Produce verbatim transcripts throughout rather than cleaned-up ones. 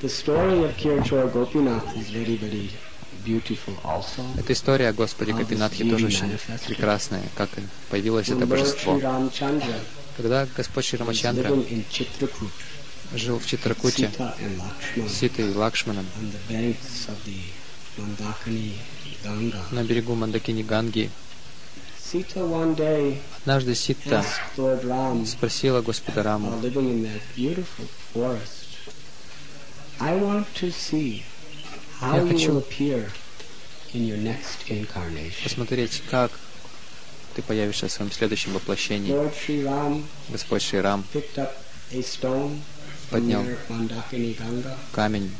Эта история о Господе Гопинатхе тоже очень прекрасная, как появилось это божество. Когда Господь Шри Рамачандра жил в Читракуте с Ситой и Лакшманом на берегу Мандакини Ганги, однажды Сита спросила Господа Раму: «Я хочу посмотреть, как ты появишься в своем следующем воплощении». Господь Шри Рам поднял камень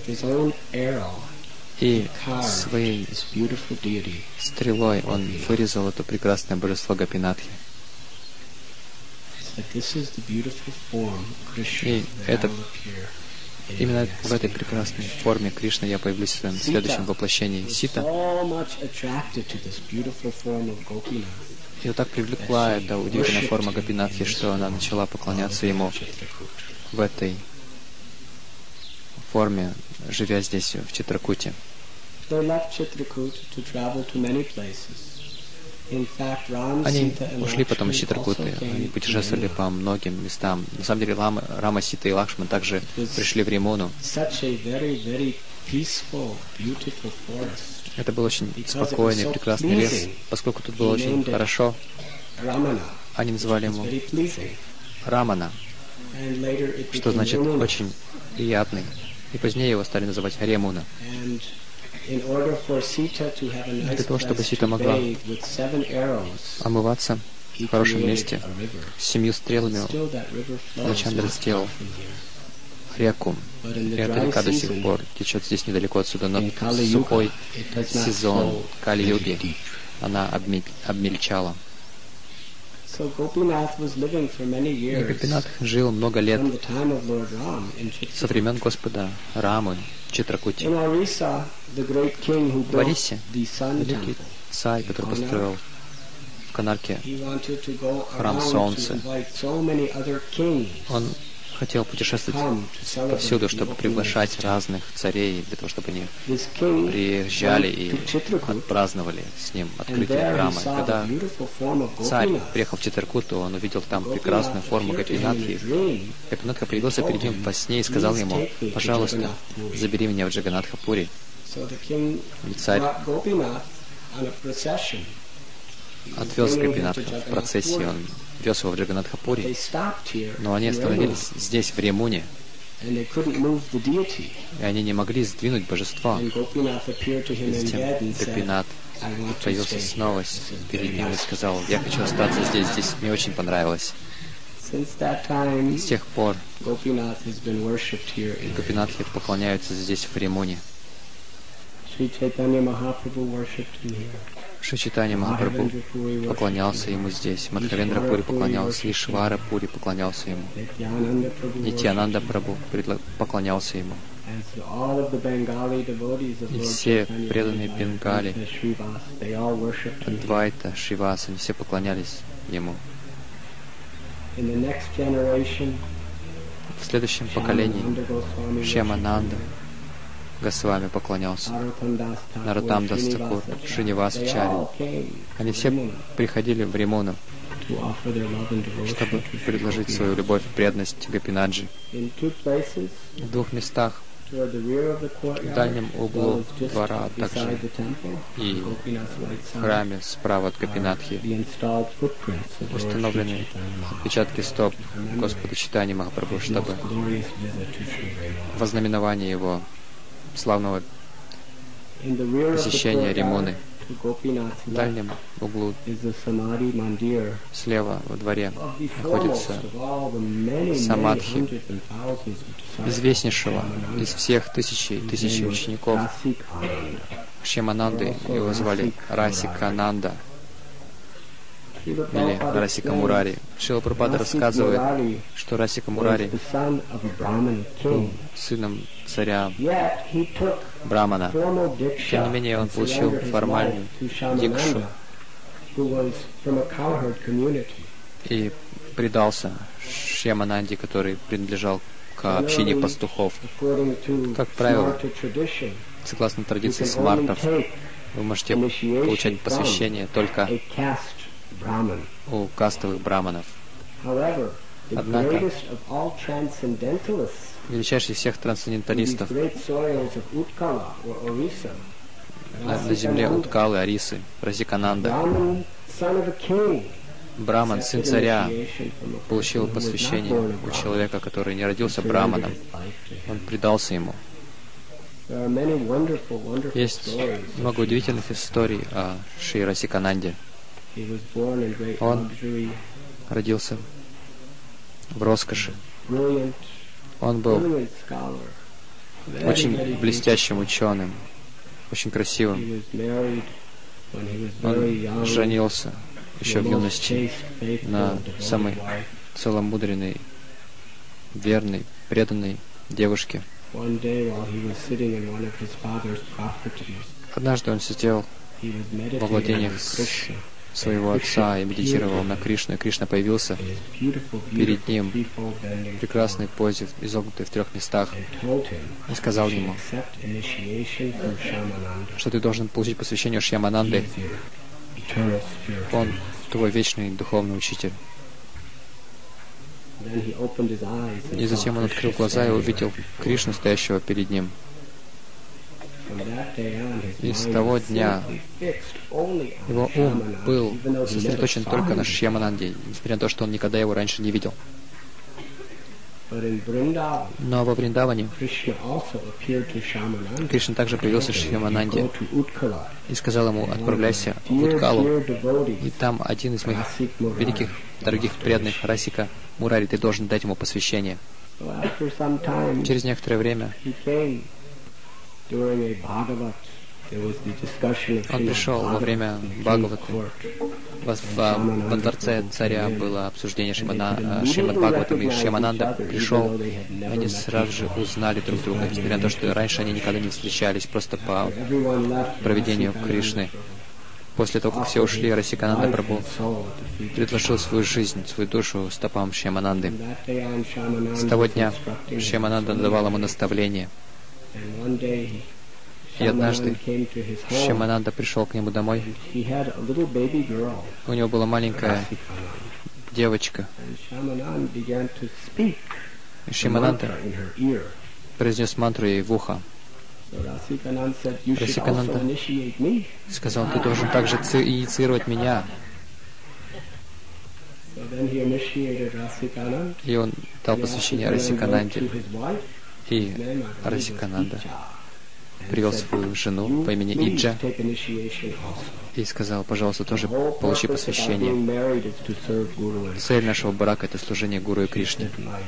и своей стрелой он вырезал это прекрасное божество Гопинатхи. И это именно в этой прекрасной форме Кришны я появлюсь в своем следующем воплощении. Сита ее так привлекла эта удивительная форма Гопинатхи, что она начала поклоняться ему в этой форме, живя здесь, в Читракуте. Они ушли потом из Читракуты, они путешествовали по многим местам. На самом деле Рама, Рама Сита и Лакшман также пришли в Римуну. Это был очень спокойный, прекрасный лес, поскольку тут было очень хорошо. Они называли ему Рамана, что значит очень приятный. И позднее его стали называть Ремуна. Для того, чтобы Сита могла омываться в хорошем месте с семью стрелами, Рамачандра сделал реку. И эта река до сих пор течет здесь недалеко отсюда, но в сухой сезон Кали-юги она обмельчала. И Гопинатх жил много лет со времен Господа Рамы в Читракуте. В Арисе великий царь, который построил в Канарке храм Солнца, он хотел путешествовать повсюду, чтобы приглашать разных царей, для того, чтобы они приезжали и отпраздновали с ним открытие храма. И когда царь приехал в Читракуту, он увидел там прекрасную форму Гопинатхи. Гопинатха появился перед ним во сне и сказал ему: «Пожалуйста, забери меня в Джаганатха-пури». И царь отвез Гопинатха в процессии, он вез его в Джаганатха-пури, но они остановились здесь, в Римуне, и они не могли сдвинуть божество. И затем Гопинат появился снова перед ним и сказал: «Я хочу остаться здесь, здесь мне очень понравилось». С тех пор Гопинатхи поклоняются здесь, в Римуне. Шри Чайтанья Махапрабху поклонялся ему здесь, Мадхавендра Пури поклонялся, Ишвара Пури поклонялся ему, Нитьянанда Прабху поклонялся ему. И все преданные Бенгали, Адвайта, Шриваса, они все поклонялись ему. В следующем поколении Шьямананда Госвами поклонялся, Нароттам Дас Такур, Шринивасачарья. Они все приходили в Римуну, чтобы предложить свою любовь и преданность Гопинаджи. В двух местах, в дальнем углу двора, а также и в храме справа от Гопинатхи, установлены отпечатки стоп Господа Чайтаньи Махапрабху, чтобы во знаменование его славного посещения Римуны. В дальнем углу слева во дворе находится самадхи известнейшего из всех тысячи и тысячи учеников Шьямананды. Его звали Расикананда или Расика Мурари. Шрила Прабхупада рассказывает, что Расика Мурари был сыном царя Брамана. Тем не менее, он получил формальную дикшу и предался Шьямананде, который принадлежал к общине пастухов. Как правило, согласно традиции смартов, вы можете получать посвящение только у кастовых браманов. Однако, величайший из всех трансценденталистов на, на земле Уткалы, Арисы, Расикананда, Браман, сын царя, получил посвящение у человека, который не родился браманом. Он предался ему. Есть много удивительных историй о Шри Расикананде. Он родился в роскоши. Он был очень блестящим ученым, очень красивым. Он женился еще в юности на самой целомудренной, верной, преданной девушке. Однажды он сидел во владениях своего отца и медитировал на Кришну, и Кришна появился перед ним в прекрасной позе, изогнутой в трех местах, и сказал ему, что ты должен получить посвящение у Шьямананды. Он твой вечный духовный учитель. И затем он открыл глаза и увидел Кришну, стоящего перед ним. И с того дня его ум был сосредоточен только на Шьямананде, несмотря на то, что он никогда его раньше не видел. Но во Вриндаване Кришна также появился Шьямананде и сказал ему: отправляйся в Уткалу, и там один из моих великих, дорогих преданных, Расика Мурари, ты должен дать ему посвящение. Через некоторое время он пришел во время Бхагавата. Во дворце царя было обсуждение Шримад Бхагаватам, и Шьямананда пришел, и они сразу же узнали друг друга, несмотря на то, что раньше они никогда не встречались, просто по проведению Кришны. После того, как все ушли, Расикананда Прабху предложил свою жизнь, свою душу стопам Шьямананды. С того дня Шьямананда давал ему наставление. И однажды Шьямананда пришел к нему домой. У него была маленькая девочка. И Шьямананда произнес мантру ей в ухо. Расикананда сказал: ты должен также инициировать меня. И он дал посвящение Расикананде. И Расикананда привел свою жену по имени Иджа и сказал: пожалуйста, тоже получи посвящение. Цель нашего брака — это служение Гуру и Кришне.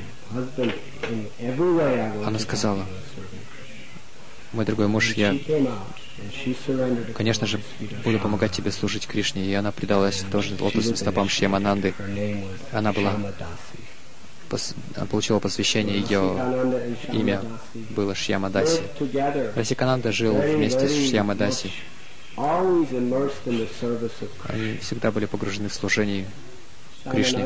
Она сказала: мой дорогой муж, я, конечно же, буду помогать тебе служить Кришне. И она предалась тоже лотосным стопам Шьямананды. Она была Она получила посвящение, ее имя было Шьямадаси. Расикананда жил вместе с Шьямадаси. Они всегда были погружены в служение Кришне.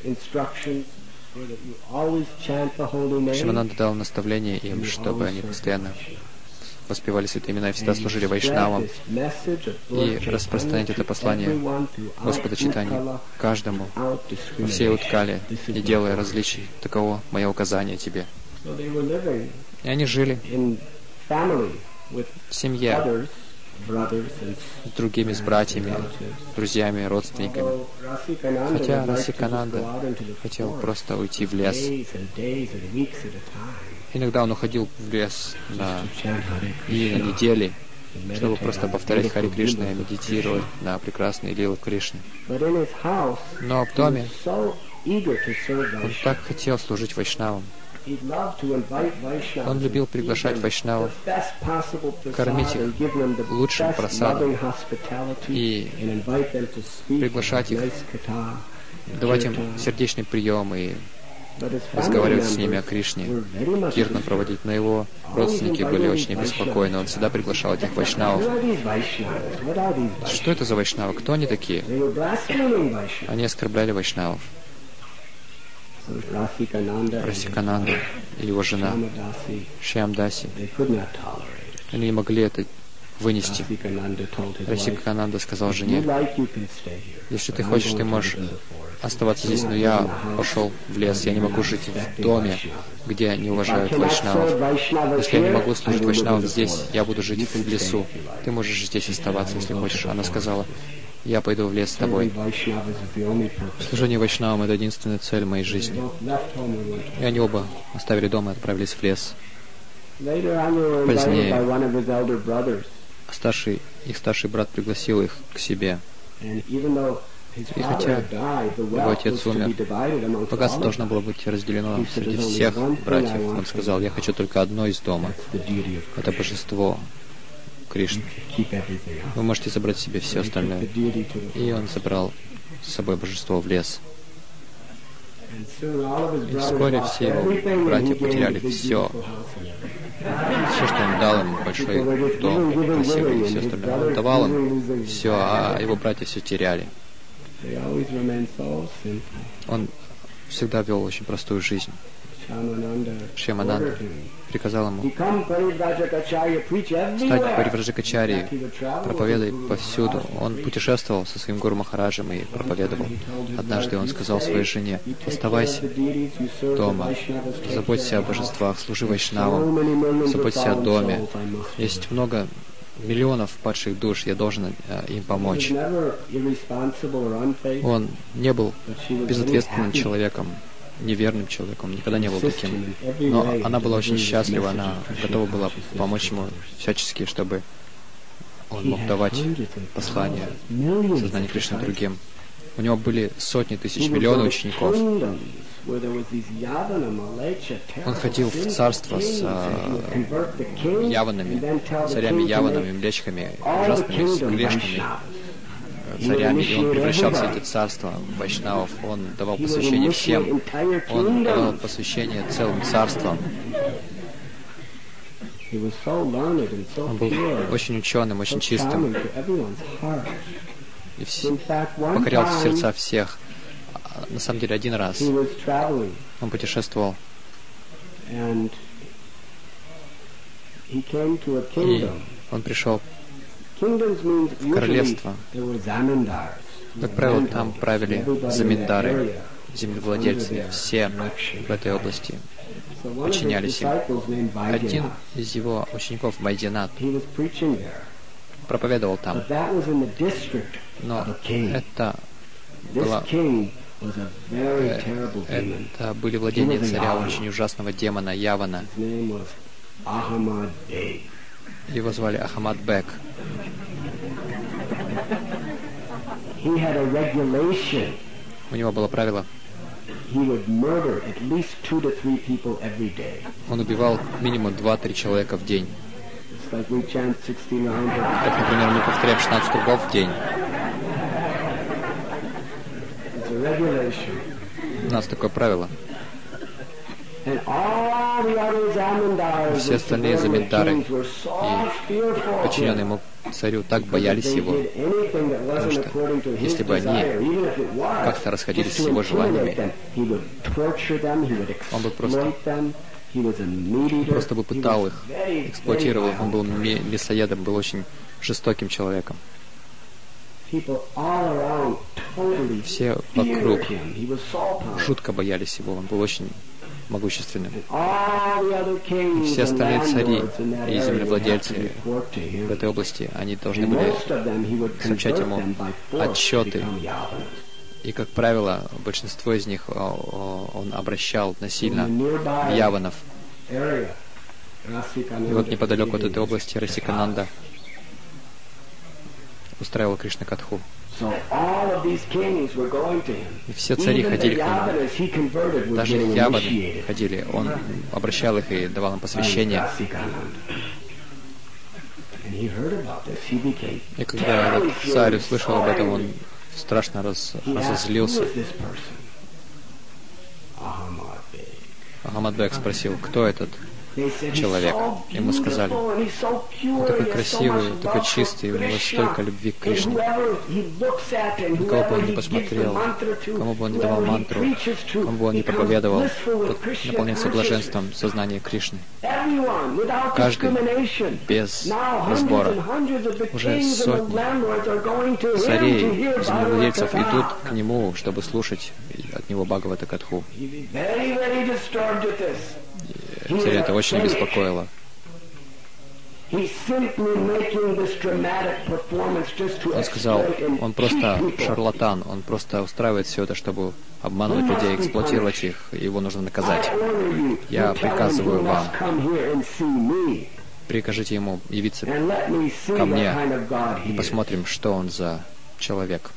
Шьямананда дал наставление им, чтобы они постоянно воспевали святые имена и всегда служили вайшнавам, и распространять это послание Господа Чайтаньи каждому, во всей Уткале, не делая различий. Таково мое указание тебе. И они жили в семье с другими, с братьями, друзьями, родственниками. Хотя Расикананда хотел просто уйти в лес. Иногда он уходил в лес на дни, на недели, чтобы просто повторять Хари Кришна и медитировать на прекрасные лилы Кришны. Но в доме он так хотел служить вайшнавам. Он любил приглашать вайшнавов, кормить их лучшим прасадом и приглашать их, давать им сердечный прием и разговаривать с ними о Кришне, киртан проводить. Но его родственники были очень обеспокоены. Он всегда приглашал этих вайшнавов. Что это за вайшнавы? Кто они такие? Они оскорбляли вайшнавов. Расикананду и его жена Шьямдаси. Они не могли это вынести. Расикананда сказал жене: если ты хочешь, ты можешь оставаться здесь, но я пошел в лес, я не могу жить в доме, где не уважают вайшнавов. Если я не могу служить вайшнавам здесь, я буду жить в лесу. Ты можешь здесь оставаться, если хочешь. Она сказала: я пойду в лес с тобой. Служение вайшнавам — это единственная цель моей жизни. И они оба оставили дом и отправились в лес. Позднее старший, их старший брат пригласил их к себе. И хотя его отец умер, богатство должно было быть разделено среди всех братьев. Он сказал: я хочу только одно из дома. Это божество Кришны. Вы можете забрать себе все остальное. И он забрал с собой божество в лес. И вскоре все его братья потеряли все. Все, что он дал им, большой дом, красивый и все остальное. Он давал им все, а его братья все теряли. Он всегда вел очень простую жизнь. Шьямананда приказал ему: стать Паривраджакачарьей, проповедуй повсюду. Он путешествовал со своим гуру Махараджем и проповедовал. Однажды он сказал своей жене: оставайся дома, заботься о божествах, служи вайшнавам, заботься о доме. Есть много миллионов падших душ, я должен э, им помочь. Он не был безответственным человеком, неверным человеком, никогда не был таким. Но она была очень счастлива, она готова была помочь ему всячески, чтобы он мог давать послание сознания Кришны другим. У него были сотни тысяч, миллионы учеников. Он ходил в царство с э, яванами, царями яванами, млечками, ужасными, грешными царями, и он превращался в эти царства вайшнавов. Он давал посвящение всем. Он давал посвящение целым царствам. Он был очень ученым, очень чистым. И все, покорял сердца всех. На самом деле, один раз он путешествовал. И он пришел в королевство. Как правило, там правили заминдары, землевладельцы. Все в этой области подчинялись им. Один из его учеников, Байдинат, проповедовал там. Но это было... Это были владения царя очень ужасного демона Явана. Его звали Ахамад Бек. У него было правило. Он убивал минимум два-три человека в день. Как, например, мы повторяем шестнадцать кругов в день. У нас такое правило. Все остальные заминдары и подчиненные ему царю так боялись его, потому что если бы они как-то расходились с его желаниями, он бы просто, просто бы пытал их, эксплуатировал их. Он был мясоедом, был очень жестоким человеком. Все вокруг жутко боялись его, он был очень могущественным. И все остальные цари и землевладельцы в этой области, они должны были сообщать ему отчеты. И, как правило, большинство из них он обращал насильно в яванов. И вот неподалеку от этой области Расикананда устраивал Кришна-катху. И все цари ходили к нему. Даже яваны ходили. Он обращал их и давал им посвящение. И когда этот царь услышал об этом, он страшно раз, разозлился. Ахамад Бек спросил: кто этот человек. Ему сказали: он такой красивый, такой чистый, у него столько любви к Кришне. На кого бы он ни посмотрел, кому бы он ни давал мантру, кому бы он ни проповедовал, тот наполняется блаженством сознания Кришны. Каждый, без разбора. Уже сотни царей, землевладельцев идут к нему, чтобы слушать от него Бхагавата Катху. Царя это очень беспокоило. Он сказал, он просто шарлатан, он просто устраивает все это, чтобы обманывать людей, эксплуатировать их, и его нужно наказать. Я приказываю вам, прикажите ему явиться ко мне, и посмотрим, что он за человек.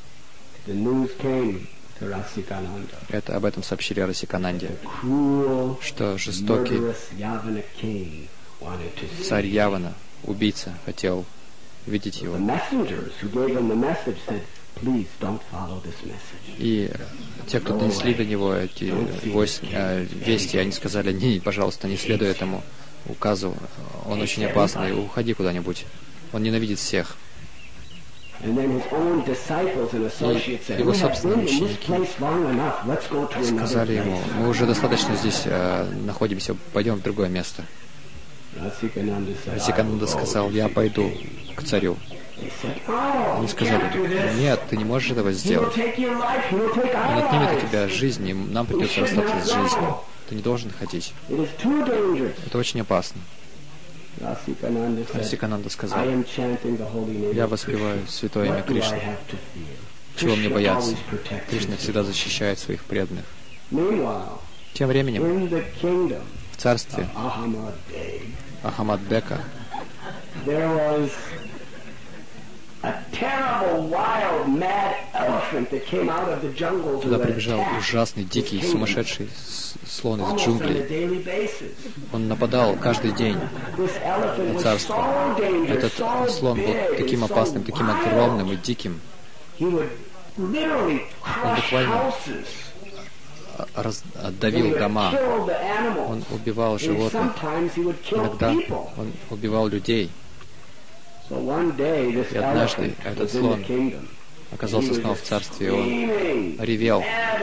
Это об этом сообщили Расикананде, что жестокий царь Явана, убийца, хотел видеть его. И те, кто донесли до него эти вести, они сказали: не, пожалуйста, не следуй этому указу, он очень опасный, уходи куда-нибудь, он ненавидит всех. И его собственные ученики сказали ему: мы уже достаточно здесь э, находимся, пойдем в другое место. Расикананда сказал: я пойду к царю. Они сказали: нет, ты не можешь этого сделать. Он отнимет у тебя жизнь, и нам придется расстаться с жизнью. Ты не должен ходить. Это очень опасно. Расикананда сказал: я воспеваю святое имя Кришны. Чего мне бояться? Кришна всегда защищает своих преданных. Тем временем в царстве Ахамадбека туда прибежал ужасный, дикий, сумасшедший слон из джунглей. Он нападал каждый день на царство. Этот слон был таким опасным, таким огромным и диким. Он буквально раздавил дома. Он убивал животных. Иногда он убивал людей. И однажды этот слон оказался снова в царстве, и он ревел,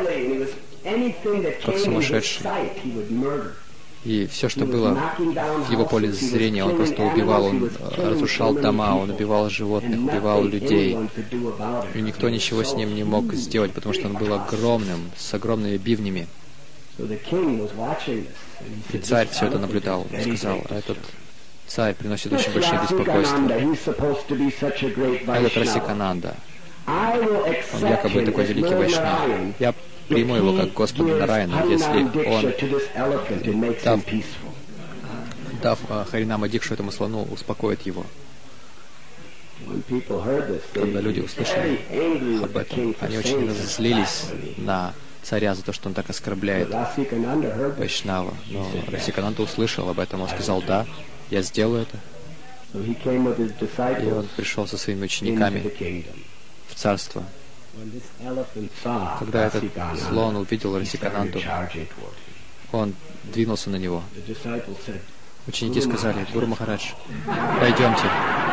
как сумасшедший. И все, что было в его поле зрения, он просто убивал, он разрушал дома, он убивал животных, убивал людей. И никто ничего с ним не мог сделать, потому что он был огромным, с огромными бивнями. И царь все это наблюдал. Он сказал: а этот царь приносит очень большое беспокойство. А этот Расикананда, он якобы такой великий вайшнав. Я приму его как Господа Нараяна, если он, дав, дав Харинама Дикшу этому слону, успокоит его. Когда люди услышали об этом, они очень разозлились на царя за то, что он так оскорбляет вайшнава. Но Расикананда услышал об этом, он сказал: да, я сделаю это. И он пришел со своими учениками в царство. Когда этот слон увидел Расикананду, он двинулся на него. Ученики сказали: Гуру Махарадж, пойдемте.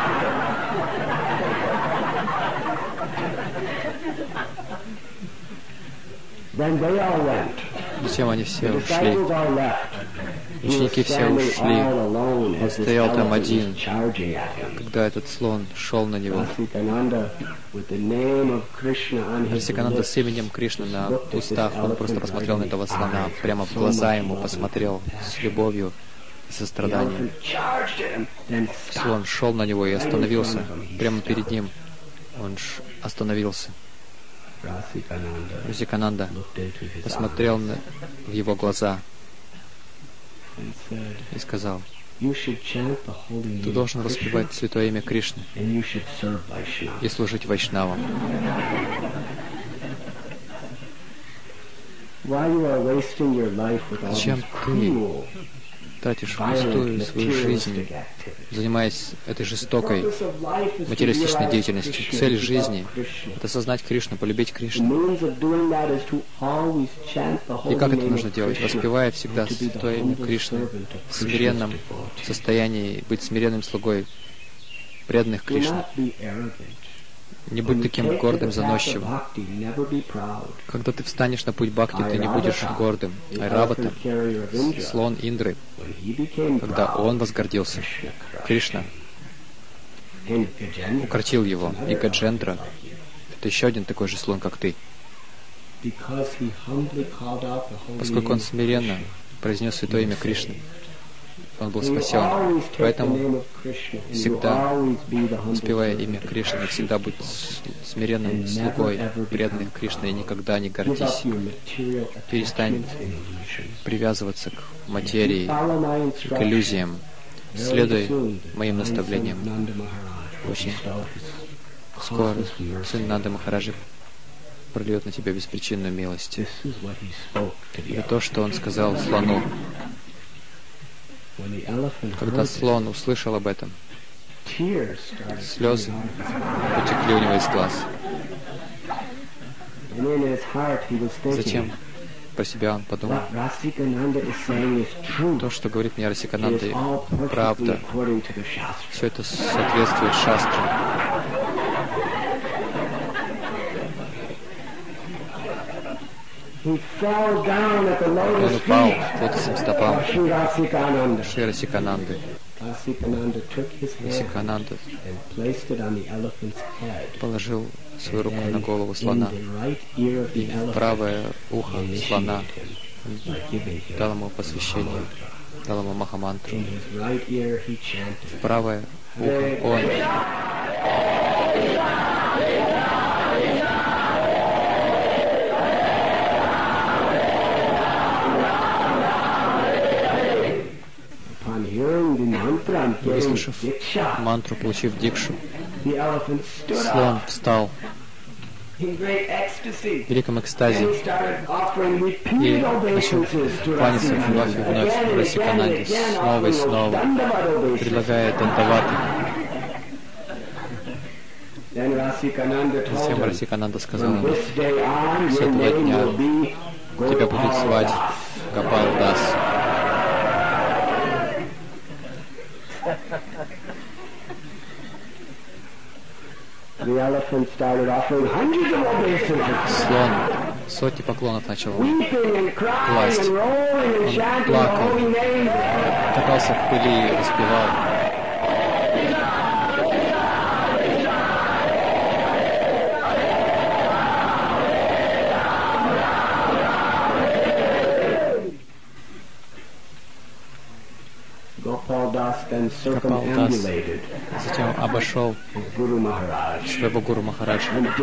Затем они все ушли. Ученики все ушли. Он стоял там один, когда этот слон шел на него. Расикананда с именем Кришны на устах, он просто посмотрел на этого слона, прямо в глаза ему посмотрел с любовью и состраданием. Слон шел на него и остановился прямо перед ним. Он остановился. Расикананда посмотрел на, в его глаза и сказал: ты должен воспевать святое имя Кришны и служить вайшнавам. Зачем ты тратишь пустую свою жизнь, занимаясь этой жестокой материалистичной деятельностью. Цель жизни — это осознать Кришну, полюбить Кришну. И как это нужно делать? Воспевая всегда святое имя Кришны в смиренном состоянии, быть смиренным слугой преданных Кришне. Не будь таким гордым, заносчивым. Когда ты встанешь на путь бхакти, ты не будешь гордым. Айравата, слон Индры, когда он возгордился, Кришна укротил его. И Гаджендра — это еще один такой же слон, как ты. Поскольку он смиренно произнес святое имя Кришны, он был спасен. Поэтому всегда, воспевая имя Кришны, всегда будь смиренным слугой преданных Кришны и никогда не гордись. Перестань привязываться к материи, к иллюзиям. Следуй моим наставлениям. Очень скоро сын Нанды Махараджи прольет на тебя беспричинную милость. Это то, что он сказал слону. Когда слон услышал об этом, слезы потекли у него из глаз. Затем про себя он подумал: то, что говорит мне Расикананда, правда. Все это соответствует шастрам. Он упал к лотосным стопам Шри Расикананды. Расикананда положил свою руку на голову слона, и в правое ухо слона дал ему посвящение, дал ему махамантру. В правое ухо он выслушав мантру, получив дикшу, слон встал в великом экстазе и начал кланяться вновь и вновь в Расикананде снова и снова, предлагая дандаваты. Затем Расикананда сказал ему: с этого дня тебя будет звать Гопал Дас. Слон сотни поклонов начал класть. Он плакал, катался в пыли и распевал. Гопал Дас затем обошел своего Гуру Махараджа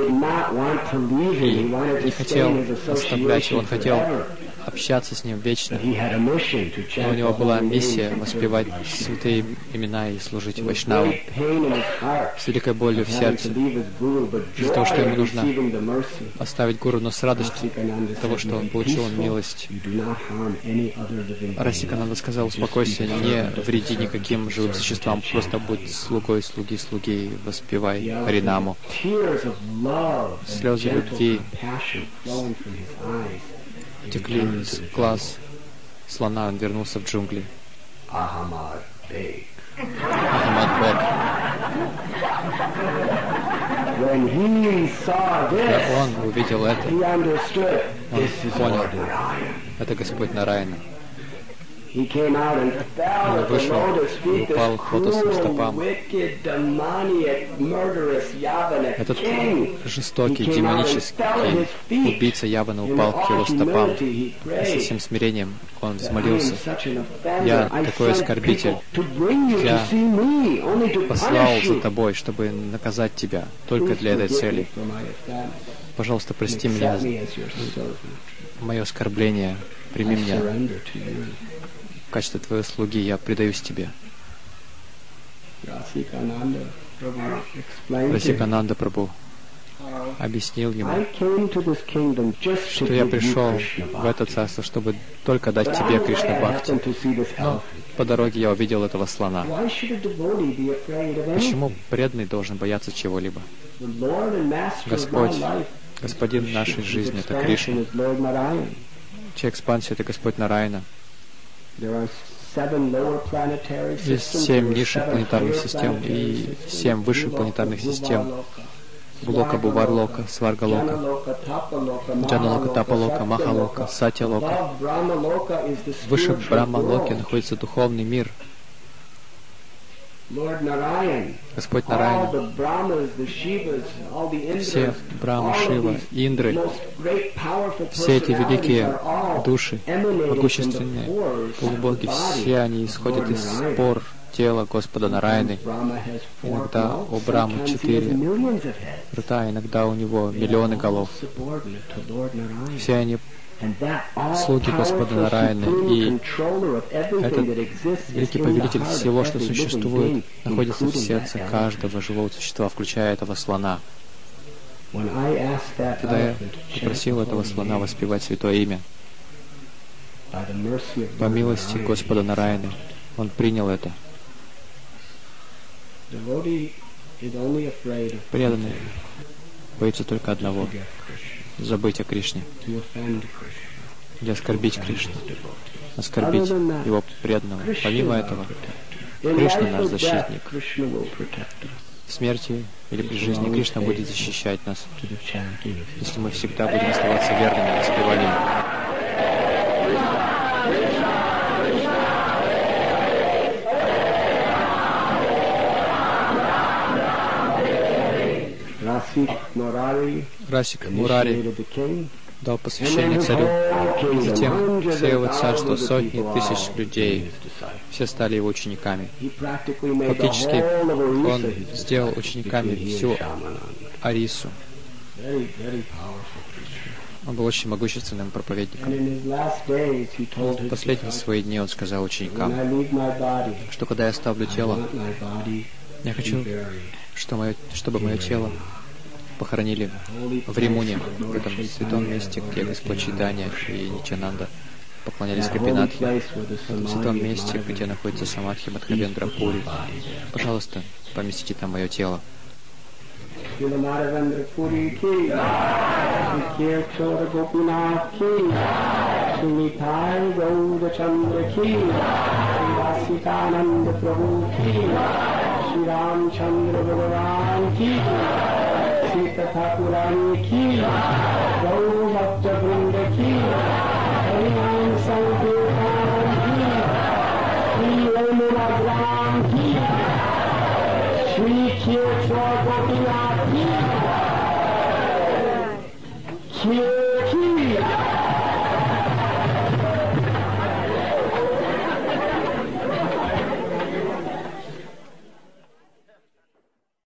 и не хотел оставлять его, он хотел общаться с ним вечно. Но у него была миссия воспевать святые имена и служить вайшнавам с великой болью в сердце, из-за того, что ему нужно оставить Гуру, но с радостью того, что он получил милость. Расикананда сказал: успокойся, не вреди никаким живым существам, просто будь слугой слуги слуги, воспевай Харинаму. Слезы любви текли из глаз слона, он вернулся в джунгли. Ахамад Бек. Когда он увидел это, он понял: это Господь Нараяна. Он вышел и упал к лотосным стопам. Этот жестокий, демонический убийца Явана упал к его стопам. И со всем смирением он взмолился: я такой оскорбитель. Я послал за тобой, чтобы наказать тебя, только для этой цели. Пожалуйста, прости меня мое оскорбление. Прими меня. В качестве твоей слуги я предаюсь тебе. Расикананда Прабху объяснил ему, что я пришел в это царство, чтобы только дать тебе Кришна Бхакти. Но по дороге я увидел этого слона. Почему преданный должен бояться чего-либо? Господь, Господин нашей жизни — это Кришна. Чья экспансия — это Господь Нараяна. Есть семь низших планетарных систем и семь высших планетарных систем. Блока, Буварлока, Сваргалока, Джаналока, Тапалока, Махалока, Сатьялока. Выше Брахмалоки находится духовный мир. Господь Нараян, все Брахма, Шива, Индры, все эти великие души, могущественные полубоги, все они исходят из спор тела Господа Нараяны. Иногда у Брахмы четыре рта, иногда у него миллионы голов. Все они слуги Господа Нараяны, и этот великий повелитель всего, что существует, находится в сердце каждого живого существа, включая этого слона. Когда я попросил этого слона воспевать святое имя, по милости Господа Нараяны, он принял это. Преданный боится только одного — забыть о Кришне, или оскорбить Кришну, оскорбить его преданного. Помимо этого, Кришна наш защитник. В смерти или при жизни Кришна будет защищать нас, если мы всегда будем оставаться верными воспеванию. Расик Мурари дал посвящение царю. Затем все его царство, сотни тысяч людей, все стали его учениками. Фактически, он сделал учениками всю Арису. Он был очень могущественным проповедником. В последние свои дни он сказал ученикам, что когда я оставлю тело, я хочу, что мое, чтобы мое тело похоронили в Римуне, в этом святом месте, где Господь Чайтанья и Нитьянанда поклонялись Гопинатхе, в этом святом месте, где находится Самадхи Мадхавендра Пури. Пожалуйста, поместите там мое тело. Sita Thakurani ki, Gaur Bhakta Vrinda ki, Harinam Sankirtan ki, Shri Yamuna Gram ki, Shri Ksheshwar Gopinath ki,